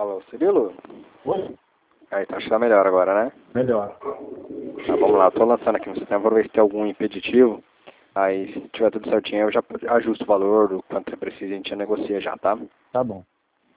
Alô, Cirilo? Oi? Aí, tá achando melhor agora, né? Melhor. Tá, vamos lá, eu tô lançando aqui no sistema para ver se tem algum impeditivo. Aí, se tiver tudo certinho, eu já ajusto o valor, do quanto você precisa, a gente já negocia já, tá? Tá bom.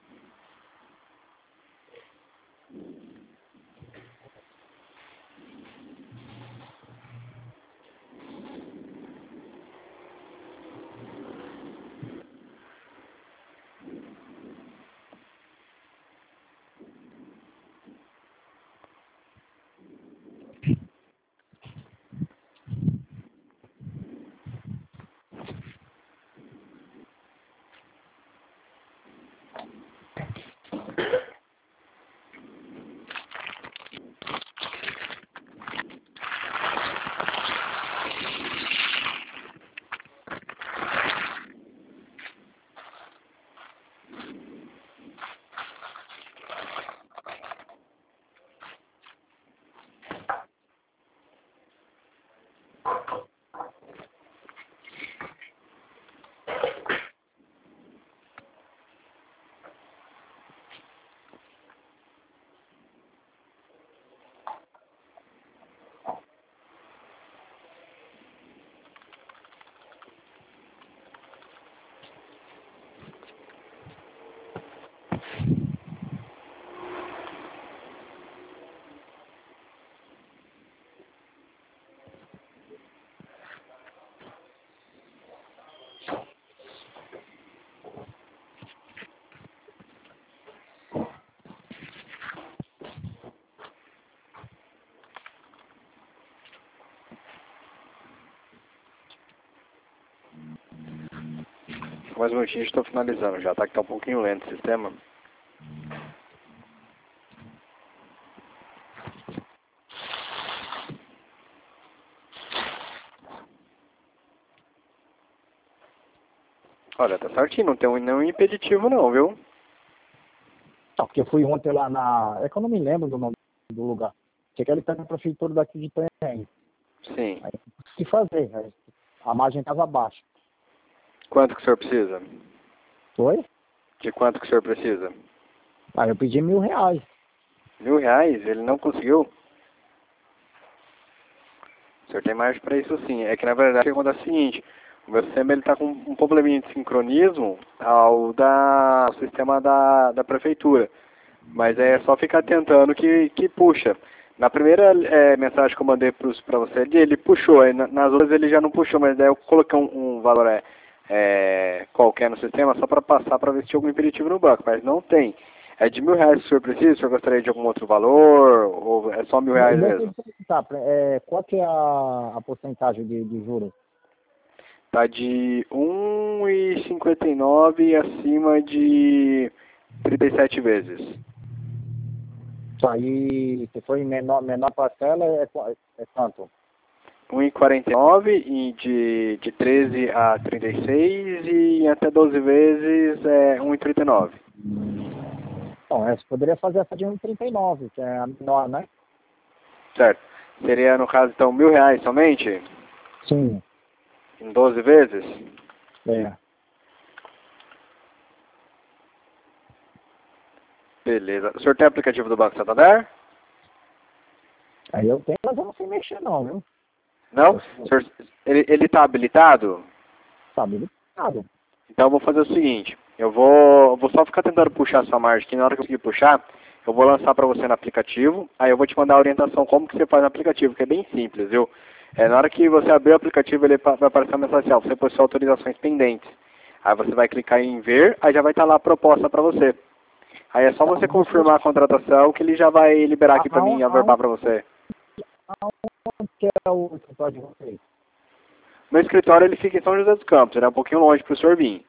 Mais um minutinho, estou finalizando já, tá? Que tá um pouquinho lento o sistema. Olha, tá certinho, não tem nenhum impeditivo não, viu? Tá, porque eu fui ontem lá na... É que eu não me lembro do nome do lugar. Cheguei ali perto da prefeitura daqui de Itanhaém. Sim. Aí o que fazer? Aí, a margem estava baixa. Quanto que o senhor precisa? Foi? De quanto que o senhor precisa? Aí eu pedi R$1.000. R$1.000? Ele não conseguiu? O senhor tem margem para isso sim. É que na verdade acontece o seguinte, o meu sistema ele está com um probleminha de sincronismo ao sistema da prefeitura. Mas é só ficar tentando que puxa. Na primeira mensagem que eu mandei para você ali, ele puxou. Aí nas outras ele já não puxou, mas daí eu coloquei um valor qualquer no sistema só para passar para ver se tinha algum impeditivo no banco. Mas não tem. É de R$1.000 que o senhor precisa? O senhor gostaria de algum outro valor? Ou é só R$1.000 mesmo? Tá, qual que é a porcentagem de juros? Tá de 1,59 acima de 37 vezes. Isso aí, se for em menor parcela, é quanto? 1,49 e de 13 a 36 e até 12 vezes é 1,39. Bom, você poderia fazer essa de 1,39, que é a menor, né? Certo. Seria, no caso, então, R$1.000 somente? Sim. Em 12 vezes? É. Beleza. O senhor tem aplicativo do Banco Santander? Aí eu tenho, mas eu não sei mexer não, viu? Não? O senhor, ele está habilitado? Tá habilitado. Então eu vou fazer o seguinte, eu vou só ficar tentando puxar a sua margem aqui, na hora que eu conseguir puxar, eu vou lançar para você no aplicativo, aí eu vou te mandar a orientação como que você faz no aplicativo, que é bem simples, viu? Na hora que você abrir o aplicativo, ele vai aparecer uma mensagem assim, você possui autorizações pendentes. Aí você vai clicar em ver, aí já vai estar lá a proposta para você. Aí é só você confirmar a contratação que ele já vai liberar aqui para mim e averbar para você. Aonde que é o escritório de vocês? Meu escritório ele fica em São José dos Campos, ele é um pouquinho longe para o senhor vir.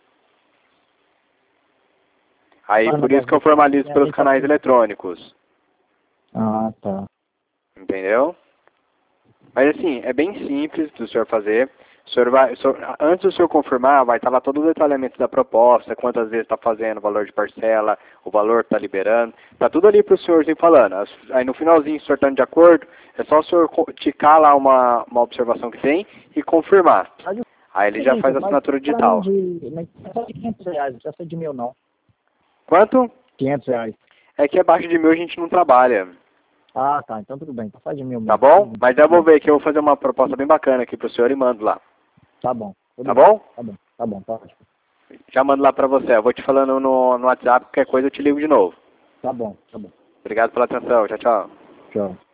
Aí por isso que eu formalizo pelos canais eletrônicos. Ah, tá. Entendeu? Mas assim, é bem simples do senhor fazer. Antes do senhor confirmar, vai estar lá todo o detalhamento da proposta, quantas vezes está fazendo, o valor de parcela, o valor que está liberando. Está tudo ali para o senhorzinho falando. Aí no finalzinho, o senhor estando de acordo, é só o senhor ticar lá uma observação que tem e confirmar. Aí ele já faz a assinatura digital. Não precisa de R$500, não precisa ser de 1.000 não. Quanto? R$500. É que abaixo de 1.000 a gente não trabalha. Ah, tá. Então tudo bem. Então faz de 1.000 Tá mesmo. bom? Mas eu vou ver que eu vou fazer uma proposta bem bacana aqui pro senhor e mando lá. Tá bom. Tudo Tá bem. bom? Tá bom. Tá bom. Tá ótimo. Já mando lá pra você. Eu vou te falando no WhatsApp, qualquer coisa eu te ligo de novo. Tá bom. Tá bom. Obrigado pela atenção. Tchau, tchau. Tchau.